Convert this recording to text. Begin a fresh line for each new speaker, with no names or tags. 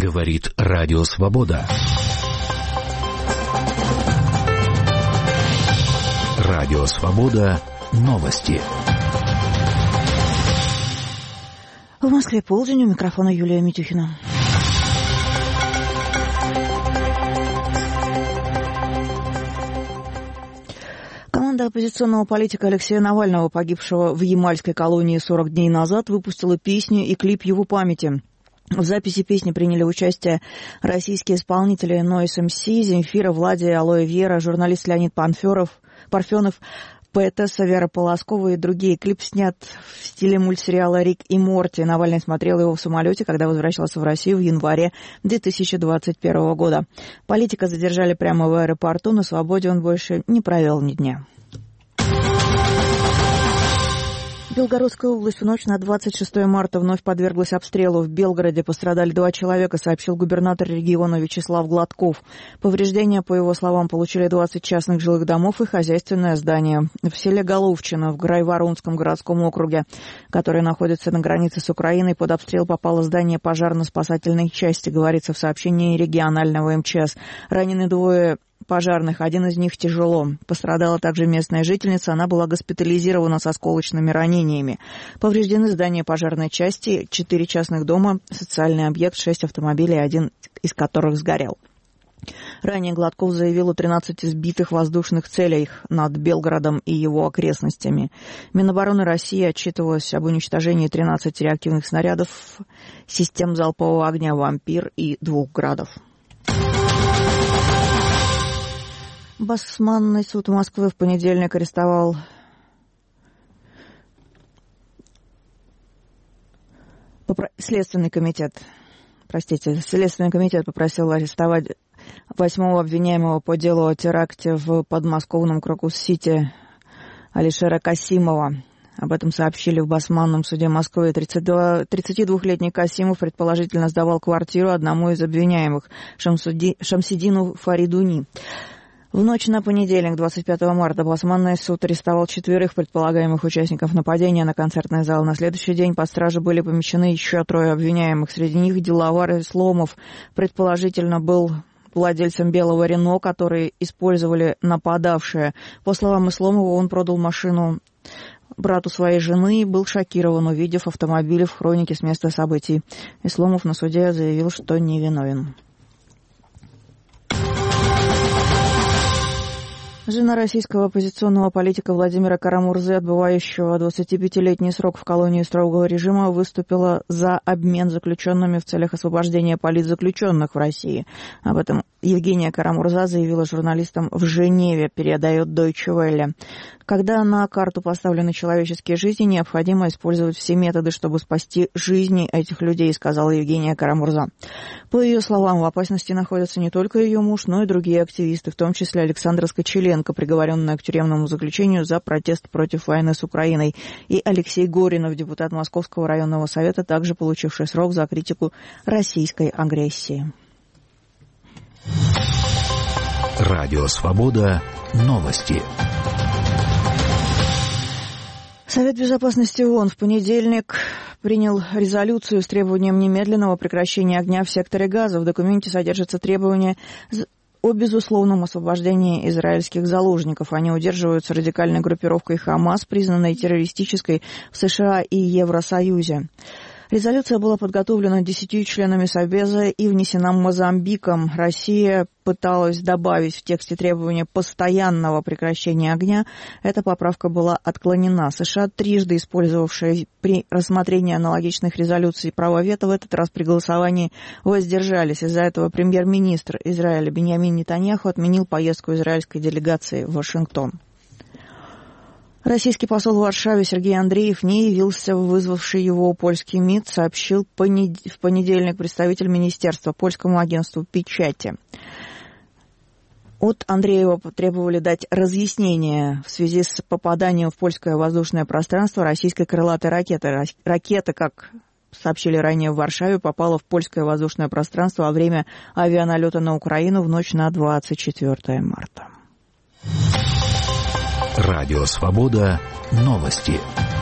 Говорит Радио Свобода. Радио Свобода. Новости.
В Москве полдень, у микрофона Юлия Митюхина. Команда оппозиционного политика Алексея Навального, погибшего в ямальской колонии 40 дней назад, выпустила песню и клип его памяти. В записи песни приняли участие российские исполнители Noise MC, Земфира, Влади, Алоэ Вера, журналист Леонид Парфенов, поэтесса Вера Полоскова и другие. Клип снят в стиле мультсериала «Рик и Морти». Навальный смотрел его в самолете, когда возвращался в Россию в январе 2021 года. Политика задержали прямо в аэропорту, на свободе он больше не провел ни дня. Белгородская область в ночь на 26 марта вновь подверглась обстрелу. В Белгороде пострадали 2 человека, сообщил губернатор региона Вячеслав Гладков. Повреждения, по его словам, получили 20 частных жилых домов и хозяйственное здание. В селе Головчино в Грайворонском городском округе, который находится на границе с Украиной, под обстрел попало здание пожарно-спасательной части, говорится в сообщении регионального МЧС. Ранены 2 пожарных, один из них тяжело. Пострадала также местная жительница, она была госпитализирована с осколочными ранениями. Повреждены здания пожарной части, 4 частных дома, социальный объект, 6 автомобилей, 1 из которых сгорел. Ранее Гладков заявил о 13 сбитых воздушных целях над Белгородом и его окрестностями. Минобороны России отчитывалась об уничтожении 13 реактивных снарядов, систем залпового огня «Вампир» и 2 градов. Басманный суд Москвы в понедельник арестовал Следственный комитет попросил арестовать 8-го обвиняемого по делу о теракте в подмосковном Крокус-Сити Алишера Касимова. Об этом сообщили в Басманном суде Москвы. 32-летний Касимов предположительно сдавал квартиру одному из обвиняемых, Шамсидину Фаридуни. В ночь на понедельник, 25 марта, Басманный суд арестовал 4 предполагаемых участников нападения на концертный зал. На следующий день под стражу были помещены еще 3 обвиняемых. Среди них Диловар Исломов, предположительно, был владельцем белого Рено, который использовали нападавшие. По словам Исломова, он продал машину брату своей жены и был шокирован, увидев автомобили в хронике с места событий. Исломов на суде заявил, что невиновен. Жена российского оппозиционного политика Владимира Карамурзы, отбывающего 25-летний срок в колонии строгого режима, выступила за обмен заключенными в целях освобождения политзаключенных в России. Об этом Евгения Карамурза заявила журналистам в Женеве, передает Deutsche Welle. Когда на карту поставлены человеческие жизни, необходимо использовать все методы, чтобы спасти жизни этих людей, сказала Евгения Карамурза. По ее словам, в опасности находятся не только ее муж, но и другие активисты, в том числе Александра Скочеленко, приговоренная к тюремному заключению за протест против войны с Украиной, и Алексей Горинов, депутат Московского районного совета, также получивший срок за критику российской агрессии.
Радио Свобода. Новости.
Совет безопасности ООН в понедельник принял резолюцию с требованием немедленного прекращения огня в секторе Газа. В документе содержатся требования о безусловном освобождении израильских заложников. Они удерживаются радикальной группировкой «Хамас», признанной террористической в США и Евросоюзе. Резолюция была подготовлена 10 членами Совбеза и внесена Мозамбиком. Россия пыталась добавить в тексте требования постоянного прекращения огня. Эта поправка была отклонена. США, трижды использовавшие при рассмотрении аналогичных резолюций право вето, в этот раз при голосовании воздержались. Из-за этого премьер-министр Израиля Биньямин Нетаньяху отменил поездку израильской делегации в Вашингтон. Российский посол в Варшаве Сергей Андреев не явился в вызвавший его польский МИД, сообщил в понедельник представитель министерства польскому агентству «Печати». От Андреева потребовали дать разъяснение в связи с попаданием в польское воздушное пространство российской крылатой ракеты. Ракета, как сообщили ранее в Варшаве, попала в польское воздушное пространство во время авианалета на Украину в ночь на 24 марта.
Радио Свобода. Новости.